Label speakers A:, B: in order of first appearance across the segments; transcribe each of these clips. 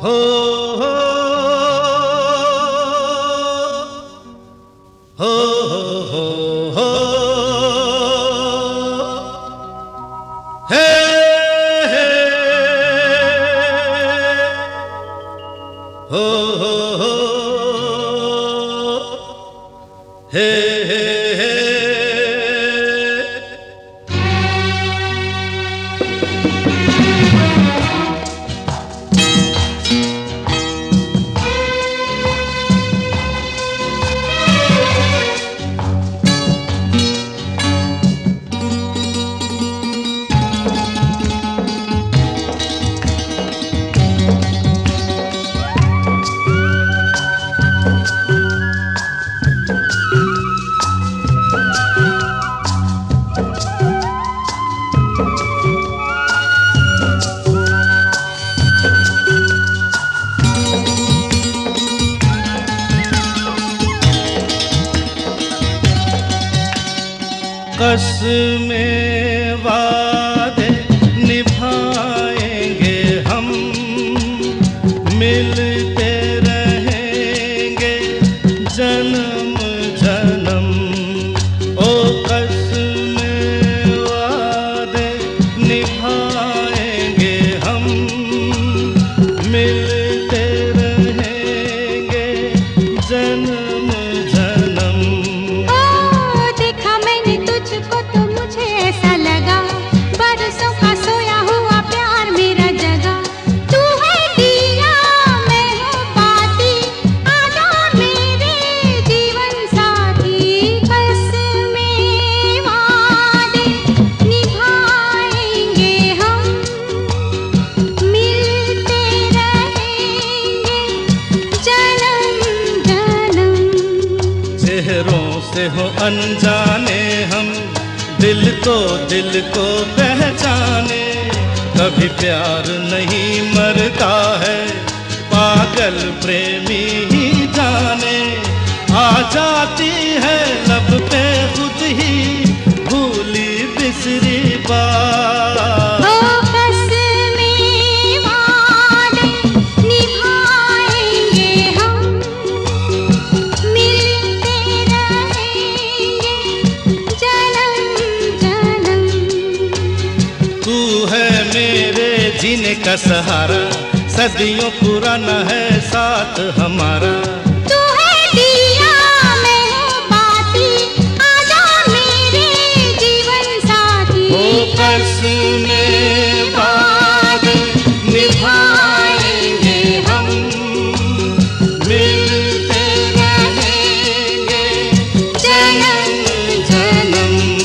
A: हो हो हो हो हो हे हे हो हो हे हे कसमें वादे निभाएंगे हम, मिलते रहेंगे जन्म जन्म। ओ कसमें वादे निभाएंगे हम, मिलते रहेंगे जन्म जन्म।
B: बरसों का सोया हुआ प्यार मेरा जगा, तू है दिया मैं हूँ बाती, आजा मेरे जीवन साथी। कसमें वादे निभाएंगे हम, मिलते रहेंगे जन्म जन्म।
A: चेहरों से हो अनजाने हम, दिल तो दिल को पहचाने। कभी प्यार नहीं मरता है, पागल प्रेमी ही जाने। आ जाती है लब पे खुद ही भूली बिसरी बात। जीने का सहारा सदियों पुराना है साथ हमारा।
B: तू है दिया मैं हूँ बाती, आजा मेरे जीवन साथी।
A: ओ कसमें वादे निभाएंगे हम, मिलते रहेंगे जन्म जन्म।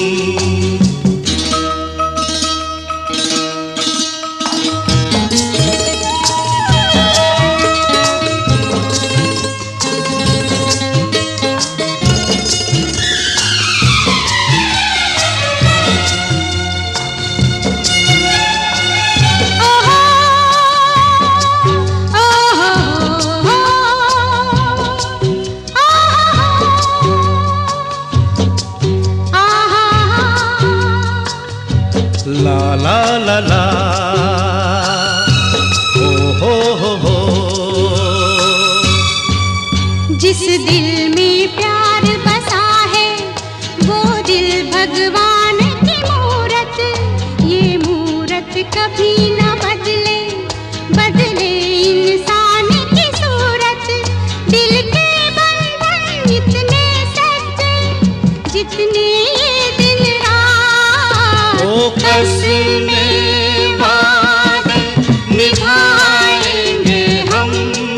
A: ला ला ला ला हो।
B: जिस दिल में प्यार बसा है वो दिल भगवान की मूरत, ये मूरत कभी न बदले, बदले इंसान की सूरत। दिल के बंधन इतने सच्चे जितने ये दिन रात।
A: ओ कसमें वादे निभाएंगे हम,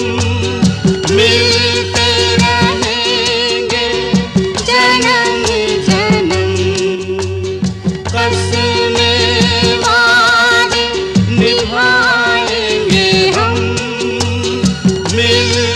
A: मिलते रहेंगे
B: जन्म जन्म।
A: कसमें वादे निभाएंगे हम, मिलते